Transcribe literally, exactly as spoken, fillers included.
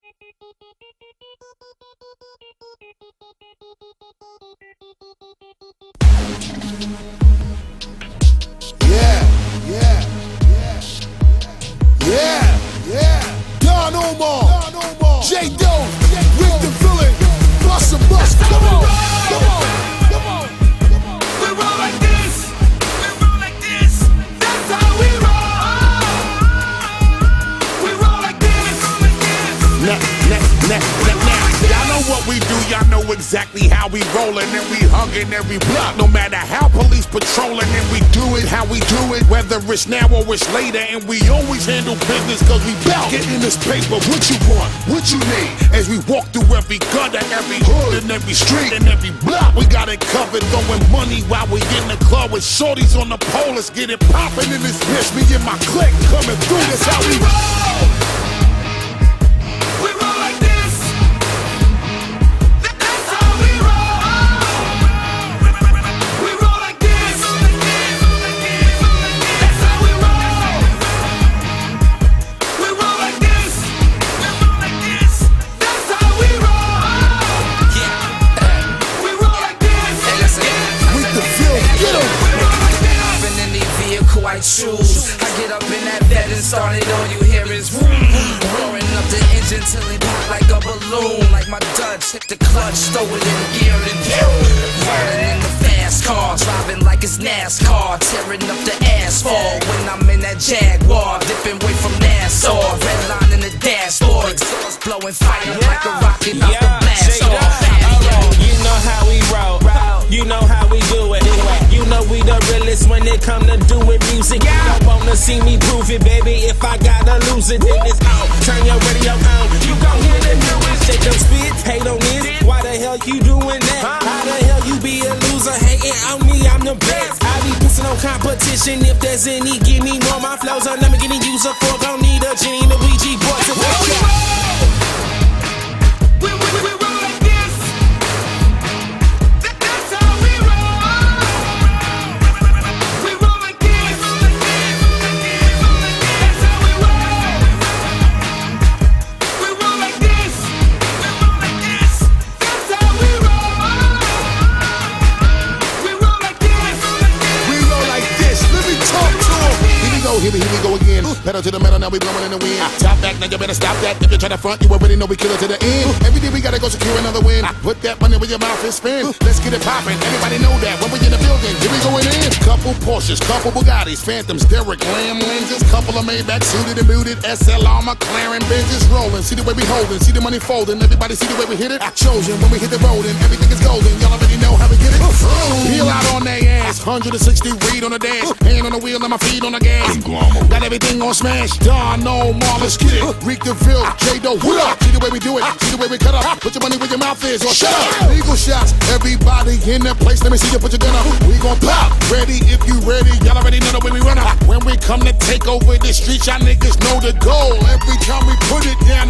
Yeah, yeah, yeah, yeah, yeah. Don Omar, Don Omar, J Doe, Rick the Villain, Bust a Bust. Come on, come on, come on, come on. We roll like this, we roll like this. That's how we roll. We roll like this. Nah, nah, nah, nah, nah. Y'all know what we do, y'all know exactly how we rollin', and we huggin' every block. No matter how police patrolin', and we do it how we do it, whether it's now or it's later, and we always handle business cause we bout getting this paper. What you want, what you need, as we walk through every gutter, every hood, and every street, and every block, we got it covered, throwing money while we in the club with shorties on the pole. Let's get it poppin' in this bitch, me and my clique coming through, that's how we roll. Shoes. I get up in that bed and started, all you hear is vroom, vroom, roaring up the engine till it pop like a balloon. Like my Dutch, hit the clutch, throw it in gear and rolling in the fast car, driving like it's NASCAR, tearing up the asphalt when I'm in that Jaguar, dipping away from Nassau, red line in the dashboard, exhaust blowing fire like a rocket out the blast off. You know how we roll, you know how we do it. You know we the realest when it come to doing music. You don't wanna see me prove it, baby. If I gotta lose it, then it's out. Turn your radio on, you gon' hear the newest. Shake them spit, hate on this. Why the hell you doing that? How the hell you be a loser hating on me? I'm the best. I be pissing on competition. If there's any, give me more. My flows are never getting used up for. Gon' need a Genie and a Ouija board to work out. We, we, we, we roll like this. That's how we roll. We roll like this. That's how we roll. We roll like this. We roll like this. That's how we roll. We roll like this. We roll like this. Let me talk to him. Here we go, here we, here we go again. Pedal to the metal, now we blowing in the wind. Top back, now you better stop that. If you try to front, you already know we kill it to the end. Every day we gotta go secure another win. Put that money where your mouth is spin. Let's get it poppin'. Anybody know that? When we in the building, here we going in. Couple Porsches, couple Bugattis, Phantoms, Derek Lamb lenses. Couple of Maybach suited and booted. S L R, McLaren, Benches rolling. See the way we holding, see the money folding. Everybody see the way we hit it. Chosen when we hit the road and everything is golden. Y'all already know how we get it. Peel out on they ass. one hundred sixty read on the dash. Hand on the wheel and my feet on the gas. Got everything on smash. Don Omar, let's get it. Rick the Ville, J Doe, what up? See the way we do it. See the way we cut up. Put your money where your mouth is or shut up. Legal shots. Everybody in the place. Let me see you put your gun up. We gon' pop. Ready if you ready. Y'all already know the way we run up. When we come to take over the streets, y'all niggas know the goal. Every time we put it down,